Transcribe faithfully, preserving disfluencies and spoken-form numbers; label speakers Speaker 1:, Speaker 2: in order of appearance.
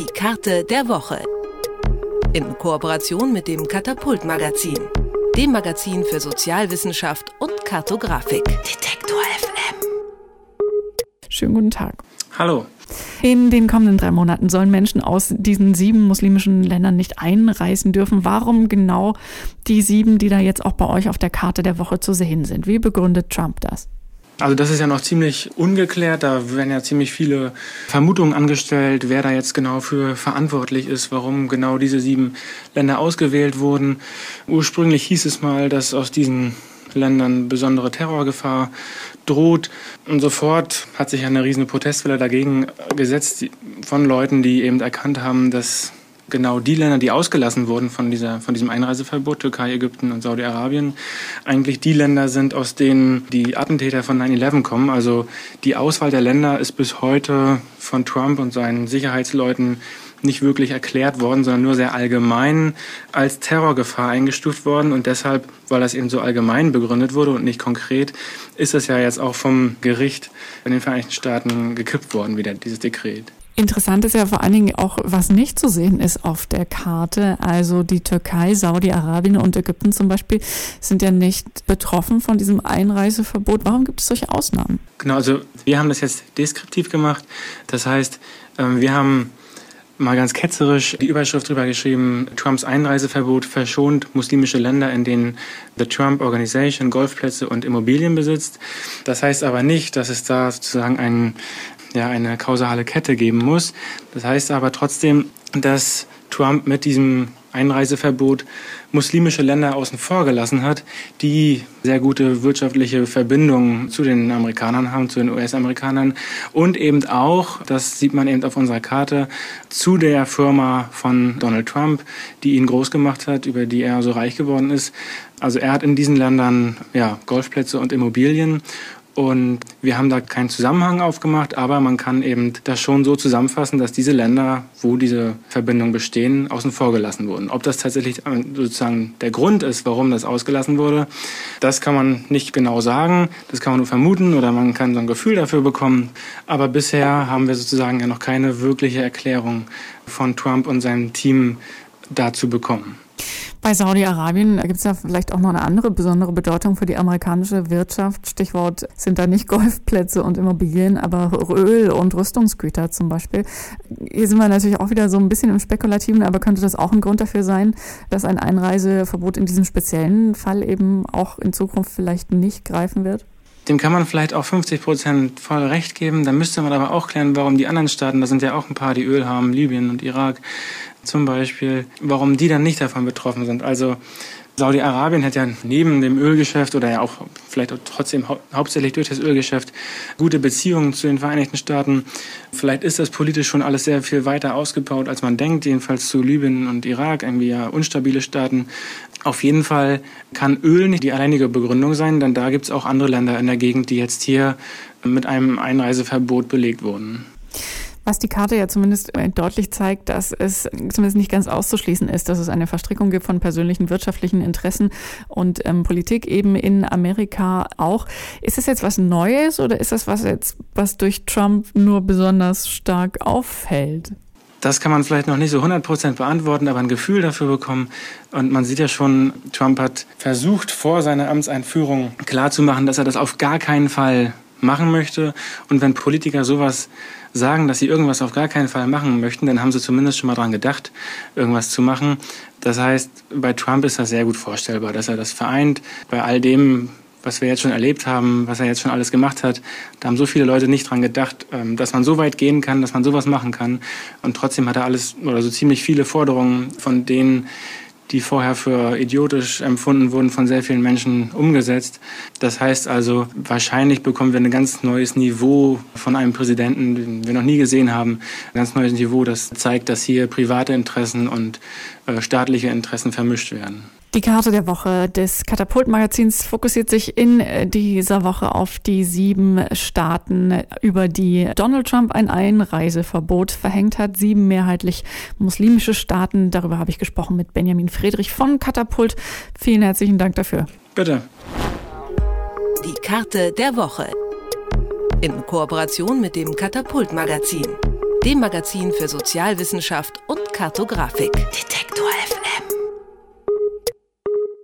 Speaker 1: Die Karte der Woche. In Kooperation mit dem Katapult-Magazin, dem Magazin für Sozialwissenschaft und Kartografik. Detektor F M.
Speaker 2: Schönen guten Tag.
Speaker 3: Hallo.
Speaker 2: In den kommenden drei Monaten sollen Menschen aus diesen sieben muslimischen Ländern nicht einreisen dürfen. Warum genau die sieben, die da jetzt auch bei euch auf der Karte der Woche zu sehen sind? Wie begründet Trump das?
Speaker 3: Also das ist ja noch ziemlich ungeklärt. Da werden ja ziemlich viele Vermutungen angestellt, wer da jetzt genau für verantwortlich ist, warum genau diese sieben Länder ausgewählt wurden. Ursprünglich hieß es mal, dass aus diesen Ländern besondere Terrorgefahr droht. Und sofort hat sich eine riesige Protestwelle dagegen gesetzt von Leuten, die eben erkannt haben, dass genau die Länder, die ausgelassen wurden von dieser, von diesem Einreiseverbot, Türkei, Ägypten und Saudi-Arabien, eigentlich die Länder sind, aus denen die Attentäter von nine eleven kommen. Also die Auswahl der Länder ist bis heute von Trump und seinen Sicherheitsleuten nicht wirklich erklärt worden, sondern nur sehr allgemein als Terrorgefahr eingestuft worden. Und deshalb, weil das eben so allgemein begründet wurde und nicht konkret, ist es ja jetzt auch vom Gericht in den Vereinigten Staaten gekippt worden, wieder dieses Dekret.
Speaker 2: Interessant ist ja vor allen Dingen auch, was nicht zu sehen ist auf der Karte. Also die Türkei, Saudi-Arabien und Ägypten zum Beispiel sind ja nicht betroffen von diesem Einreiseverbot. Warum gibt es solche Ausnahmen?
Speaker 3: Genau, also wir haben das jetzt deskriptiv gemacht. Das heißt, wir haben mal ganz ketzerisch die Überschrift drüber geschrieben: Trumps Einreiseverbot verschont muslimische Länder, in denen The Trump Organization Golfplätze und Immobilien besitzt. Das heißt aber nicht, dass es da sozusagen ein, ja, eine kausale Kette geben muss. Das heißt aber trotzdem, dass Trump mit diesem Einreiseverbot muslimische Länder außen vor gelassen hat, die sehr gute wirtschaftliche Verbindungen zu den Amerikanern haben, zu den U S-Amerikanern und eben auch, das sieht man eben auf unserer Karte, zu der Firma von Donald Trump, die ihn groß gemacht hat, über die er so reich geworden ist. Also er hat in diesen Ländern ja, Golfplätze und Immobilien. Und wir haben da keinen Zusammenhang aufgemacht, aber man kann eben das schon so zusammenfassen, dass diese Länder, wo diese Verbindungen bestehen, außen vor gelassen wurden. Ob das tatsächlich sozusagen der Grund ist, warum das ausgelassen wurde, das kann man nicht genau sagen. Das kann man nur vermuten oder man kann so ein Gefühl dafür bekommen. Aber bisher haben wir sozusagen ja noch keine wirkliche Erklärung von Trump und seinem Team dazu bekommen.
Speaker 2: Bei Saudi-Arabien gibt es ja vielleicht auch noch eine andere besondere Bedeutung für die amerikanische Wirtschaft. Stichwort sind da nicht Golfplätze und Immobilien, aber Öl und Rüstungsgüter zum Beispiel. Hier sind wir natürlich auch wieder so ein bisschen im Spekulativen, aber könnte das auch ein Grund dafür sein, dass ein Einreiseverbot in diesem speziellen Fall eben auch in Zukunft vielleicht nicht greifen wird?
Speaker 3: Dem kann man vielleicht auch fünfzig Prozent voll recht geben. Da müsste man aber auch klären, warum die anderen Staaten, da sind ja auch ein paar, die Öl haben, Libyen und Irak zum Beispiel, warum die dann nicht davon betroffen sind. Also Saudi-Arabien hat ja neben dem Ölgeschäft oder ja auch vielleicht auch trotzdem hau- hauptsächlich durch das Ölgeschäft gute Beziehungen zu den Vereinigten Staaten. Vielleicht ist das politisch schon alles sehr viel weiter ausgebaut, als man denkt, jedenfalls zu Libyen und Irak, irgendwie ja unstabile Staaten. Auf jeden Fall kann Öl nicht die alleinige Begründung sein, denn da gibt es auch andere Länder in der Gegend, die jetzt hier mit einem Einreiseverbot belegt wurden.
Speaker 2: Was die Karte ja zumindest deutlich zeigt, dass es zumindest nicht ganz auszuschließen ist, dass es eine Verstrickung gibt von persönlichen wirtschaftlichen Interessen und ähm, Politik eben in Amerika auch. Ist das jetzt was Neues oder ist das was jetzt, was durch Trump nur besonders stark auffällt?
Speaker 3: Das kann man vielleicht noch nicht so hundert Prozent beantworten, aber ein Gefühl dafür bekommen. Und man sieht ja schon, Trump hat versucht, vor seiner Amtseinführung klarzumachen, dass er das auf gar keinen Fall machen möchte. Und wenn Politiker sowas sagen, dass sie irgendwas auf gar keinen Fall machen möchten, dann haben sie zumindest schon mal dran gedacht, irgendwas zu machen. Das heißt, bei Trump ist das sehr gut vorstellbar, dass er das vereint. Bei all dem, was wir jetzt schon erlebt haben, was er jetzt schon alles gemacht hat, da haben so viele Leute nicht dran gedacht, dass man so weit gehen kann, dass man sowas machen kann. Und trotzdem hat er alles oder so ziemlich viele Forderungen, von denen die vorher für idiotisch empfunden wurden, von sehr vielen Menschen umgesetzt. Das heißt also, wahrscheinlich bekommen wir ein ganz neues Niveau von einem Präsidenten, den wir noch nie gesehen haben. Ein ganz neues Niveau, das zeigt, dass hier private Interessen und äh, staatliche Interessen vermischt werden.
Speaker 2: Die Karte der Woche des Katapult-Magazins fokussiert sich in dieser Woche auf die sieben Staaten, über die Donald Trump ein Einreiseverbot verhängt hat. Sieben mehrheitlich muslimische Staaten. Darüber habe ich gesprochen mit Benjamin Friedrich von Katapult. Vielen herzlichen Dank dafür.
Speaker 3: Bitte.
Speaker 1: Die Karte der Woche. In Kooperation mit dem Katapult-Magazin, dem Magazin für Sozialwissenschaft und Kartografik. Detektor F M.